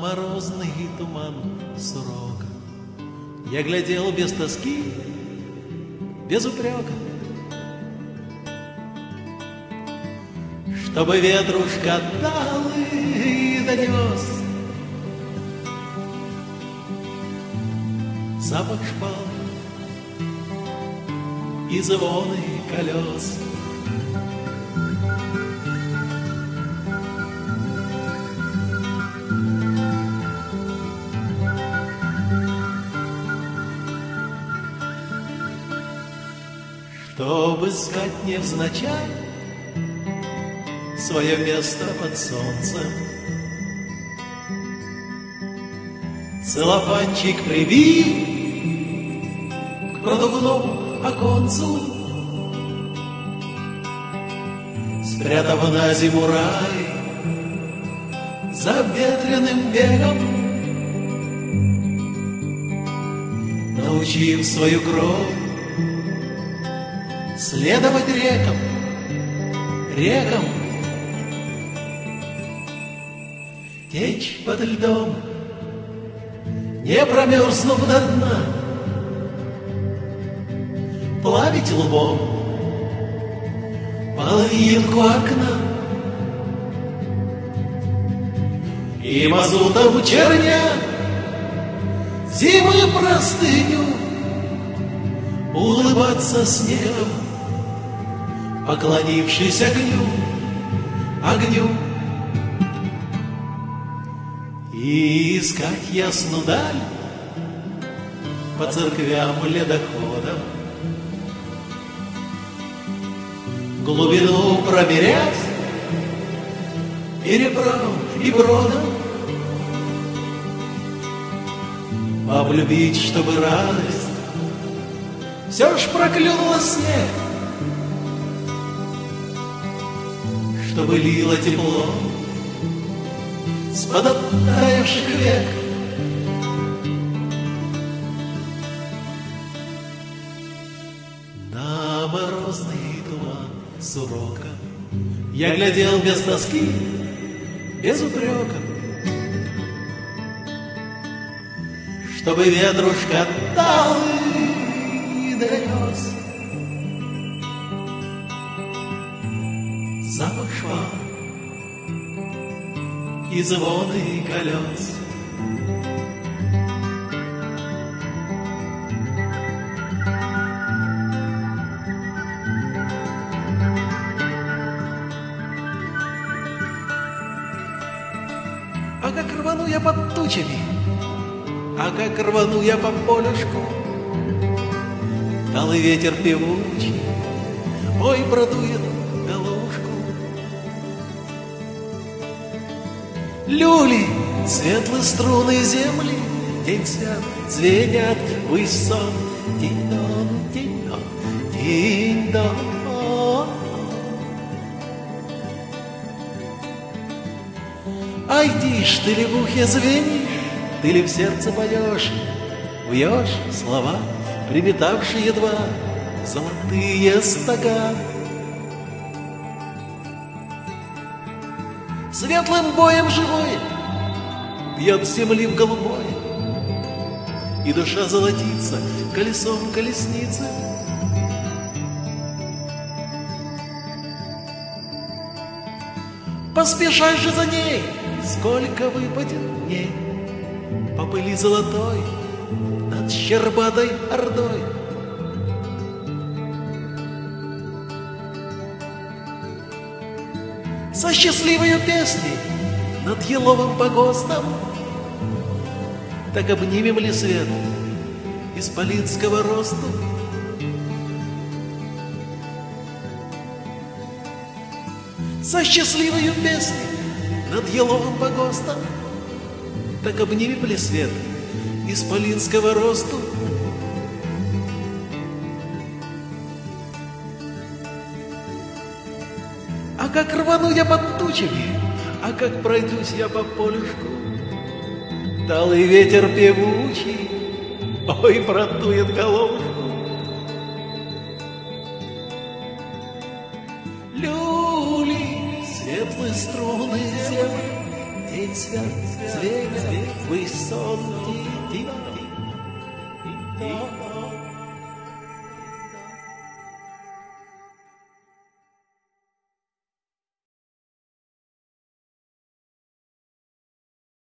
морозный туман сурок. Я глядел без тоски, без упрека, чтобы ветрушка дал и донес запах шпал и звоны колес. Чтобы искать невзначай свое место под солнцем, целлофанчик приви к продувному оконцу, спрятав на зиму рай за ветреным бегом, научив свою кровь следовать рекам, рекам, течь под льдом, не промерзнув до дна, плавить лбом половинку окна и мазутом черня зимы простыню, улыбаться снегом, поклонившись огню, огню, и искать ясную даль по церквям ледоходам, глубину промерять переправ и бродом, облюбить, чтобы радость все ж проклюнула снег, чтобы лило тепло с подоттаявших век. На морозный туман сурока я глядел без тоски, без упрека, чтобы ветрушка дал и донес запах шва и звоны колес. А как рвану я под тучами, а как рвану я по полюшку, талый ветер певучий, ой, продует головушку. Люли, светлые струны земли, день свят, звенят ввысь сон. Динь-дон, динь-дон, динь-дон. Ай, тишь, ты ли в ухе звенишь, ты ли в сердце поешь, вьешь слова, приметавшие едва золотые стога. Светлым боем живое бьет с земли в голубое, и душа золотится колесом колесницы. Поспешай же за ней, сколько выпадет дней по пыли золотой над щербатой ордой. Со счастливою песней над еловым погостом так обнимем ли свет исполинского роста? Со счастливою песней над еловым погостом так обнимем ли свет исполинского росту? А как рвану я под тучами, а как пройдусь я по полюшку, талый ветер певучий, ой, продует головушку. Люли, светлые струны земли, Звень свят, звеня, высонки, тихо,